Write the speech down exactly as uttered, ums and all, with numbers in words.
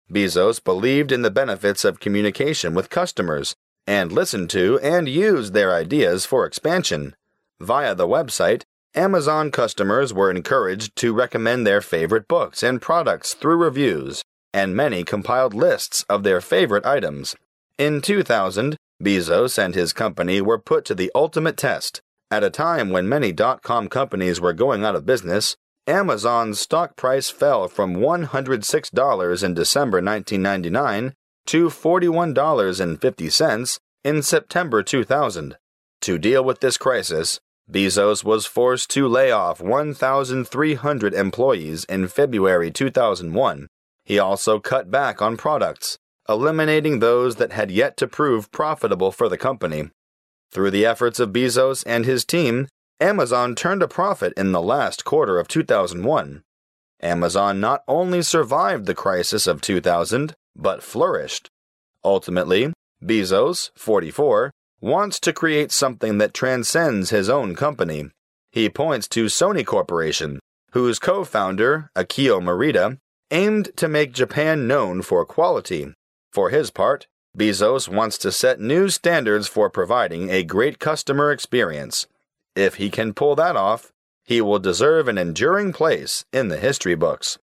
Bezos believed in the benefits of communication with customers and listened to and used their ideas for expansion. Via the website, Amazon customers were encouraged to recommend their favorite books and products through reviews, and many compiled lists of their favorite items. In two thousand, Bezos and his company were put to the ultimate test. At a time when many dot-com companies were going out of business, Amazon's stock price fell from one hundred six dollars in December nineteen ninety-nine to forty-one dollars and fifty cents in September two thousand. To deal with this crisis, Bezos was forced to lay off one thousand three hundred employees in February two thousand one. He also cut back on products, eliminating those that had yet to prove profitable for the company. Through the efforts of Bezos and his team, Amazon turned a profit in the last quarter of two thousand one. Amazon not only survived the crisis of two thousand, but flourished. Ultimately, Bezos, forty-four, wants to create something that transcends his own company. He points to Sony Corporation, whose co-founder, Akio Morita, aimed to make Japan known for quality. For his part, Bezos wants to set new standards for providing a great customer experience. If he can pull that off, he will deserve an enduring place in the history books.